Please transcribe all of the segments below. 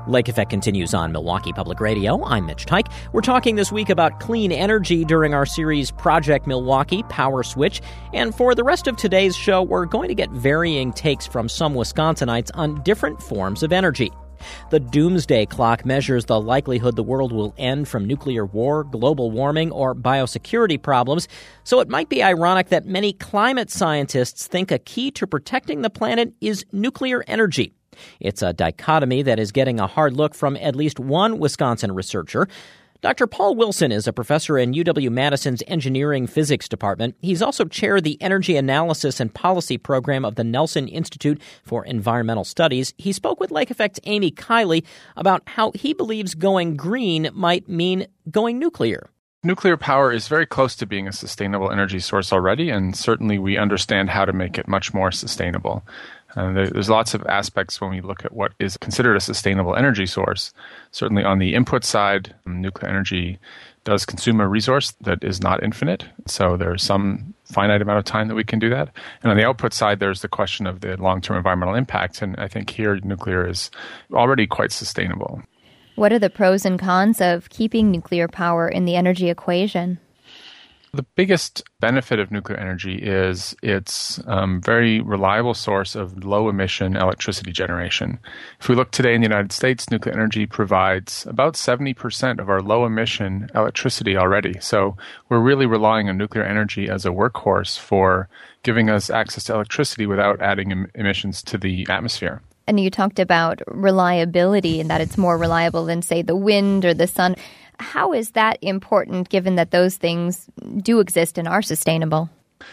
Lake Effect continues on Milwaukee Public Radio. I'm Mitch Tyke. We're talking this week about clean energy during our series Project Milwaukee Power Switch. And for the rest of today's show, we're going to get varying takes from some Wisconsinites on different forms of energy. The doomsday clock measures the likelihood the world will end from nuclear war, global warming, or biosecurity problems. So it might be ironic that many climate scientists think a key to protecting the planet is nuclear energy. It's a dichotomy that is getting a hard look from at least one Wisconsin researcher. Dr. Paul Wilson is a professor in UW-Madison's Engineering Physics Department. He's also chair of the Energy Analysis and Policy Program of the Nelson Institute for Environmental Studies. He spoke with Lake Effect's Amy Kiley about how he believes going green might mean going nuclear. Nuclear power is very close to being a sustainable energy source already, and certainly we understand how to make it much more sustainable. There's lots of aspects when we look at what is considered a sustainable energy source. Certainly on the input side, nuclear energy does consume a resource that is not infinite, so there's some finite amount of time that we can do that. And on the output side, there's the question of the long-term environmental impact, and I think here nuclear is already quite sustainable. What are the pros and cons of keeping nuclear power in the energy equation? The biggest benefit of nuclear energy is its very reliable source of low-emission electricity generation. If we look today in the United States, nuclear energy provides about 70% of our low-emission electricity already. So we're really relying on nuclear energy as a workhorse for giving us access to electricity without adding emissions to the atmosphere. And you talked about reliability and that it's more reliable than, say, the wind or the sun. How is that important given that those things do exist and are sustainable?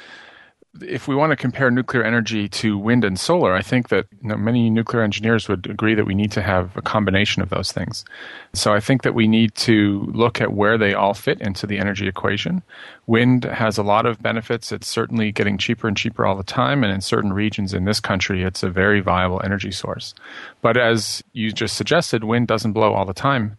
If we want to compare nuclear energy to wind and solar, I think that many nuclear engineers would agree that we need to have a combination of those things. So I think that we need to look at where they all fit into the energy equation. Wind has a lot of benefits. It's certainly getting cheaper and cheaper all the time, and in certain regions in this country, it's a very viable energy source. But as you just suggested, wind doesn't blow all the time.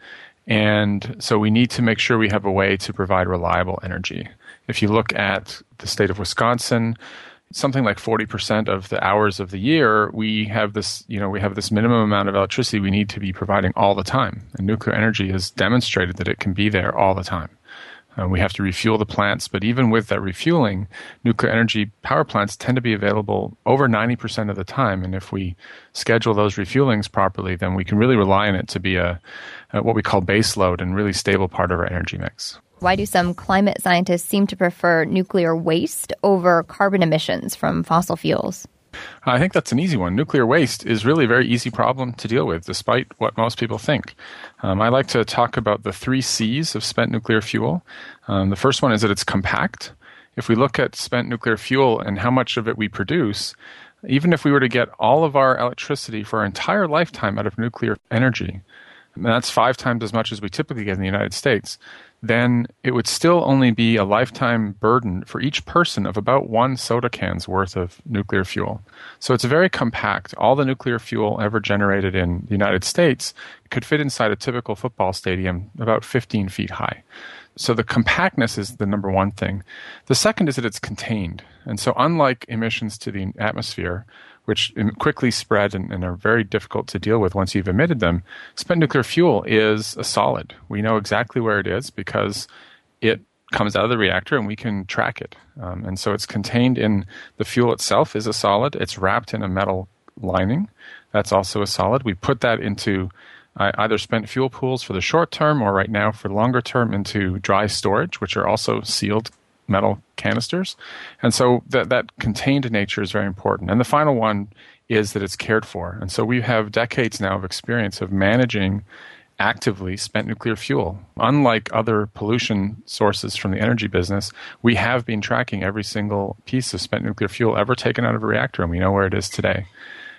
And so we need to make sure we have a way to provide reliable energy. If you look at the state of Wisconsin, something like 40% of the hours of the year, we have this minimum amount of electricity we need to be providing all the time. And nuclear energy has demonstrated that it can be there all the time. We have to refuel the plants, but even with that refueling, nuclear energy power plants tend to be available over 90% of the time. And if we schedule those refuelings properly, then we can really rely on it to be a what we call base load and really stable part of our energy mix. Why do some climate scientists seem to prefer nuclear waste over carbon emissions from fossil fuels? I think that's an easy one. Nuclear waste is really a very easy problem to deal with, despite what most people think. I like to talk about the 3 C's of spent nuclear fuel. The first one is that it's compact. If we look at spent nuclear fuel and how much of it we produce, even if we were to get all of our electricity for our entire lifetime out of nuclear energy, and that's 5 times as much as we typically get in the United States, then it would still only be a lifetime burden for each person of about 1 soda can's worth of nuclear fuel. So it's very compact. All the nuclear fuel ever generated in the United States could fit inside a typical football stadium about 15 feet high. So the compactness is the number one thing. The second is that it's contained. And so unlike emissions to the atmosphere, which quickly spread and are very difficult to deal with once you've emitted them, spent nuclear fuel is a solid. We know exactly where it is because it comes out of the reactor and we can track it. And so it's contained in the fuel itself is a solid. It's wrapped in a metal lining. That's also a solid. We put that into either spent fuel pools for the short term or right now for longer term into dry storage, which are also sealed metal canisters. And so that contained nature is very important. And the final one is that it's cared for. And so we have decades now of experience of managing actively spent nuclear fuel. Unlike other pollution sources from the energy business, we have been tracking every single piece of spent nuclear fuel ever taken out of a reactor, and we know where it is today.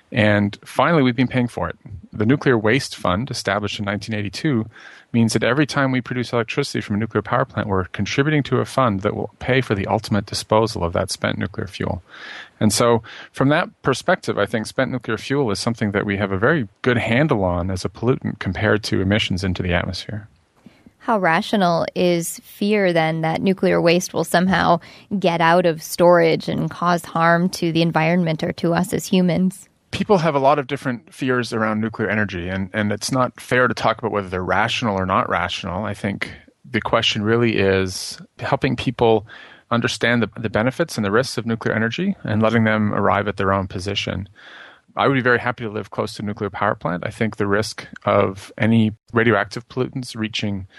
And finally, we've been paying for it. The Nuclear Waste Fund, established in 1982, means that every time we produce electricity from a nuclear power plant, we're contributing to a fund that will pay for the ultimate disposal of that spent nuclear fuel. And so from that perspective, I think spent nuclear fuel is something that we have a very good handle on as a pollutant compared to emissions into the atmosphere. How rational is fear, then, that nuclear waste will somehow get out of storage and cause harm to the environment or to us as humans? People have a lot of different fears around nuclear energy, and it's not fair to talk about whether they're rational or not rational. I think the question really is helping people understand the benefits and the risks of nuclear energy and letting them arrive at their own position. I would be very happy to live close to a nuclear power plant. I think the risk of any radioactive pollutants reaching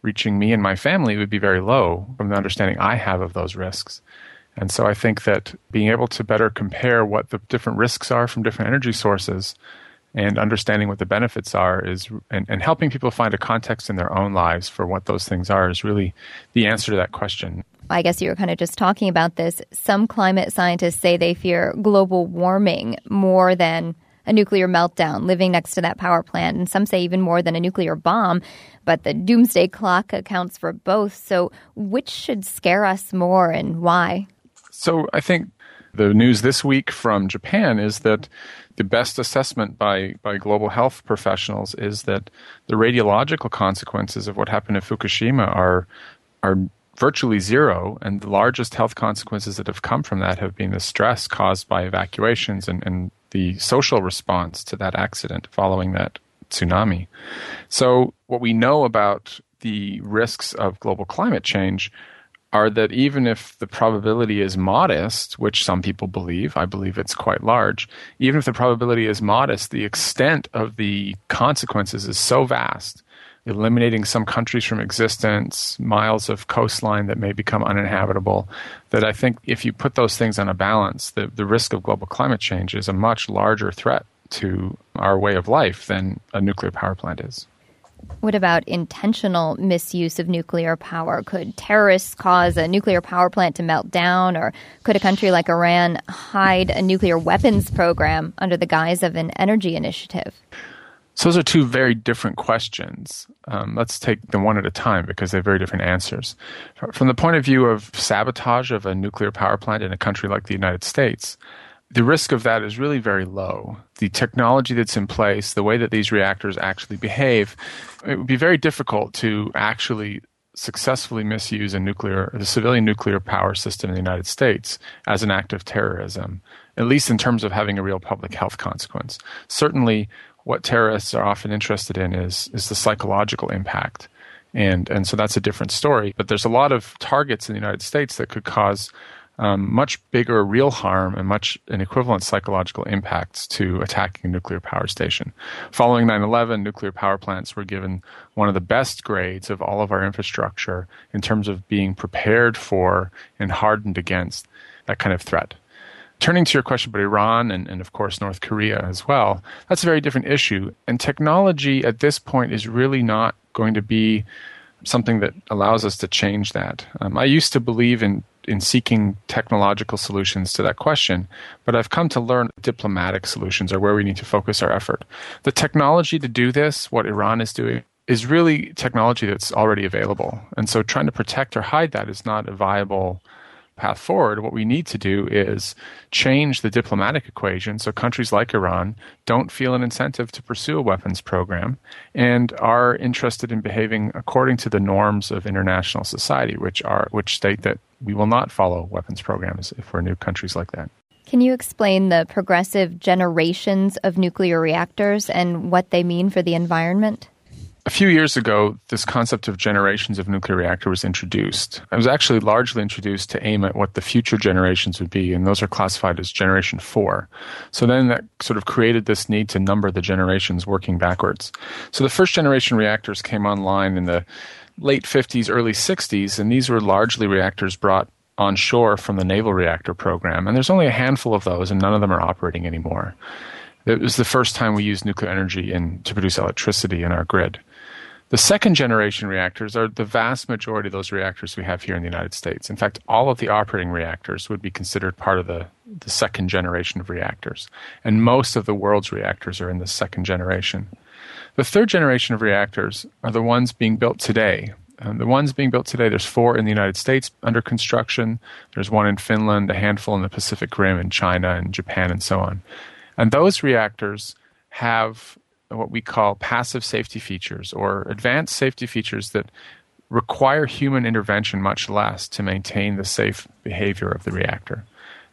me and my family would be very low from the understanding I have of those risks. And so I think that being able to better compare what the different risks are from different energy sources and understanding what the benefits are and helping people find a context in their own lives for what those things are is really the answer to that question. I guess you were kind of just talking about this. Some climate scientists say they fear global warming more than a nuclear meltdown living next to that power plant, and some say even more than a nuclear bomb. But the doomsday clock accounts for both. So which should scare us more and why? So I think the news this week from Japan is that the best assessment by global health professionals is that the radiological consequences of what happened in Fukushima are virtually zero, and the largest health consequences that have come from that have been the stress caused by evacuations and the social response to that accident following that tsunami. So what we know about the risks of global climate change are that even if the probability is modest, which some people believe, I believe it's quite large, even if the probability is modest, the extent of the consequences is so vast, eliminating some countries from existence, miles of coastline that may become uninhabitable, that I think if you put those things on a balance, the risk of global climate change is a much larger threat to our way of life than a nuclear power plant is. What about intentional misuse of nuclear power? Could terrorists cause a nuclear power plant to melt down, or could a country like Iran hide a nuclear weapons program under the guise of an energy initiative? So those are two very different questions. Let's take them one at a time because they have very different answers. From the point of view of sabotage of a nuclear power plant in a country like the United States, the risk of that is really very low. The technology that's in place, the way that these reactors actually behave, it would be very difficult to actually successfully misuse the civilian nuclear power system in the United States as an act of terrorism, at least in terms of having a real public health consequence. Certainly, what terrorists are often interested in is the psychological impact. And so that's a different story. But there's a lot of targets in the United States that could cause much bigger real harm and an equivalent psychological impacts to attacking a nuclear power station. Following 9/11, nuclear power plants were given one of the best grades of all of our infrastructure in terms of being prepared for and hardened against that kind of threat. Turning to your question about Iran and of course North Korea as well, that's a very different issue. And technology at this point is really not going to be something that allows us to change that. I used to believe in seeking technological solutions to that question, but I've come to learn diplomatic solutions are where we need to focus our effort. The technology to do this, what Iran is doing, is really technology that's already available. And so trying to protect or hide that is not a viable path forward. What we need to do is change the diplomatic equation so countries like Iran don't feel an incentive to pursue a weapons program and are interested in behaving according to the norms of international society, which state that we will not follow weapons programs if we're new countries like that. Can you explain the progressive generations of nuclear reactors and what they mean for the environment? A few years ago, this concept of generations of nuclear reactor was introduced. It was actually largely introduced to aim at what the future generations would be, and those are classified as Generation 4. So then that sort of created this need to number the generations working backwards. So the first generation reactors came online in the late 50s, early 60s, and these were largely reactors brought onshore from the naval reactor program. And there's only a handful of those, and none of them are operating anymore. It was the first time we used nuclear energy to produce electricity in our grid. The second generation reactors are the vast majority of those reactors we have here in the United States. In fact, all of the operating reactors would be considered part of the second generation of reactors. And most of the world's reactors are in the second generation. The third generation of reactors are the ones being built today. The ones being built today, there's 4 in the United States under construction. There's 1 in Finland, a handful in the Pacific Rim, in China and Japan and so on. And those reactors have what we call passive safety features or advanced safety features that require human intervention much less to maintain the safe behavior of the reactor.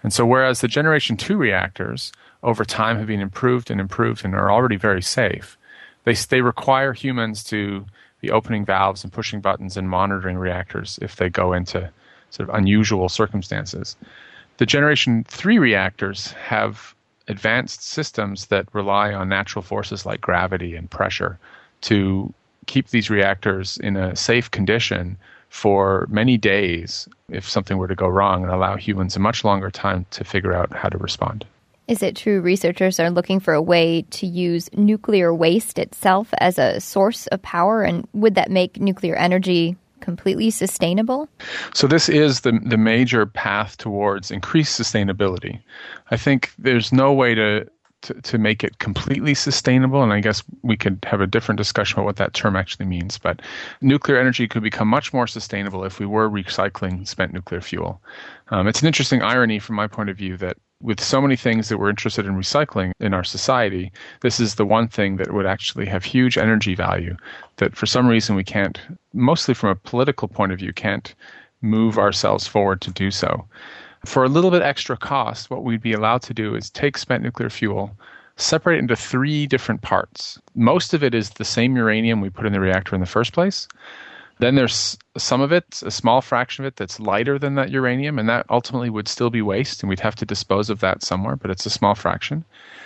And so whereas the Generation 2 reactors over time have been improved and are already very safe, they require humans to be opening valves and pushing buttons and monitoring reactors if they go into sort of unusual circumstances. The Generation 3 reactors have advanced systems that rely on natural forces like gravity and pressure to keep these reactors in a safe condition for many days if something were to go wrong, and allow humans a much longer time to figure out how to respond. Is it true researchers are looking for a way to use nuclear waste itself as a source of power? And would that make nuclear energy completely sustainable? So this is the major path towards increased sustainability. I think there's no way to make it completely sustainable, and I guess we could have a different discussion about what that term actually means, but nuclear energy could become much more sustainable if we were recycling spent nuclear fuel. It's an interesting irony from my point of view that with so many things that we're interested in recycling in our society, this is the one thing that would actually have huge energy value that for some reason we can't, mostly from a political point of view, can't move ourselves forward to do so. For a little bit extra cost, what we'd be allowed to do is take spent nuclear fuel, separate it into 3 different parts. Most of it is the same uranium we put in the reactor in the first place. Then there's some of it, a small fraction of it, that's lighter than that uranium, and that ultimately would still be waste, and we'd have to dispose of that somewhere, but it's a small fraction.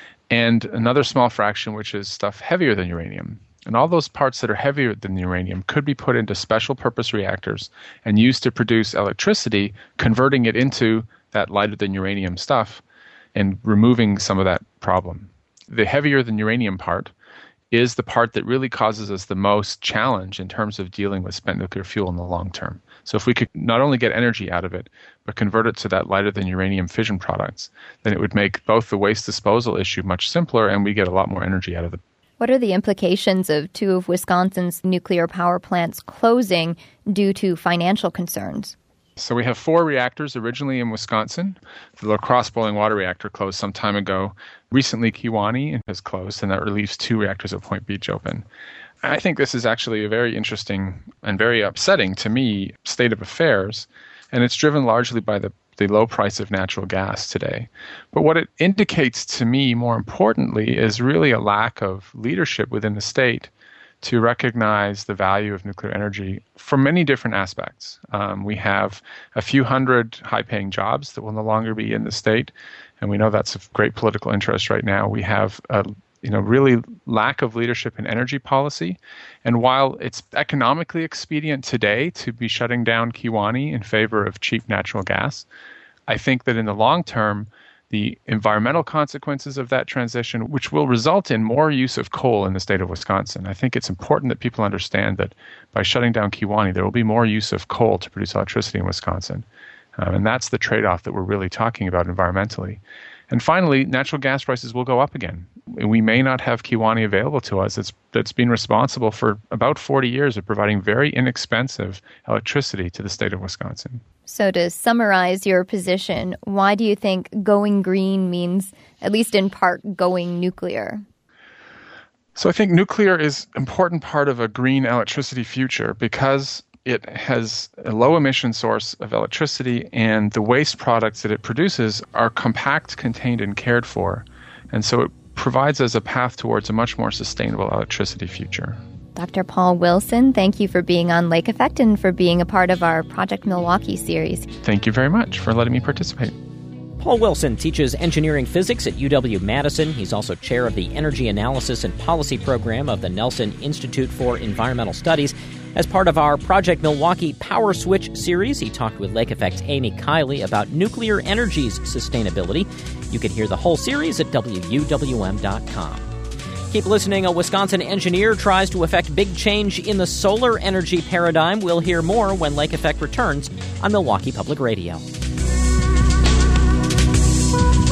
And another small fraction, which is stuff heavier than uranium. And all those parts that are heavier than uranium could be put into special purpose reactors and used to produce electricity, converting it into that lighter than uranium stuff and removing some of that problem. The heavier than uranium part is the part that really causes us the most challenge in terms of dealing with spent nuclear fuel in the long term. So if we could not only get energy out of it, but convert it to that lighter than uranium fission products, then it would make both the waste disposal issue much simpler and we get a lot more energy out of it. What are the implications of 2 of Wisconsin's nuclear power plants closing due to financial concerns? So we have 4 reactors originally in Wisconsin. The La Crosse boiling water reactor closed some time ago. Recently, Kewaunee has closed, and that relieves 2 reactors at Point Beach open. I think this is actually a very interesting and very upsetting, to me, state of affairs, and it's driven largely by the low price of natural gas today. But what it indicates to me, more importantly, is really a lack of leadership within the state to recognize the value of nuclear energy from many different aspects. We have a few hundred high-paying jobs that will no longer be in the state, and we know that's of great political interest right now. We have a really lack of leadership in energy policy. And while it's economically expedient today to be shutting down Kewaunee in favor of cheap natural gas, I think that in the long term, the environmental consequences of that transition, which will result in more use of coal in the state of Wisconsin. I think it's important that people understand that by shutting down Kewaunee, there will be more use of coal to produce electricity in Wisconsin. And that's the trade-off that we're really talking about environmentally. And finally, natural gas prices will go up again. We may not have Kewaunee available to us. That's been responsible for about 40 years of providing very inexpensive electricity to the state of Wisconsin. So to summarize your position, why do you think going green means, at least in part, going nuclear? So I think nuclear is an important part of a green electricity future because it has a low emission source of electricity, and the waste products that it produces are compact, contained, and cared for. And so it provides us a path towards a much more sustainable electricity future. Dr. Paul Wilson, thank you for being on Lake Effect and for being a part of our Project Milwaukee series. Thank you very much for letting me participate. Paul Wilson teaches engineering physics at UW-Madison. He's also chair of the Energy Analysis and Policy Program of the Nelson Institute for Environmental Studies. As part of our Project Milwaukee Power Switch series, he talked with Lake Effect's Amy Kiley about nuclear energy's sustainability. You can hear the whole series at WUWM.com. Keep listening. A Wisconsin engineer tries to effect big change in the solar energy paradigm. We'll hear more when Lake Effect returns on Milwaukee Public Radio.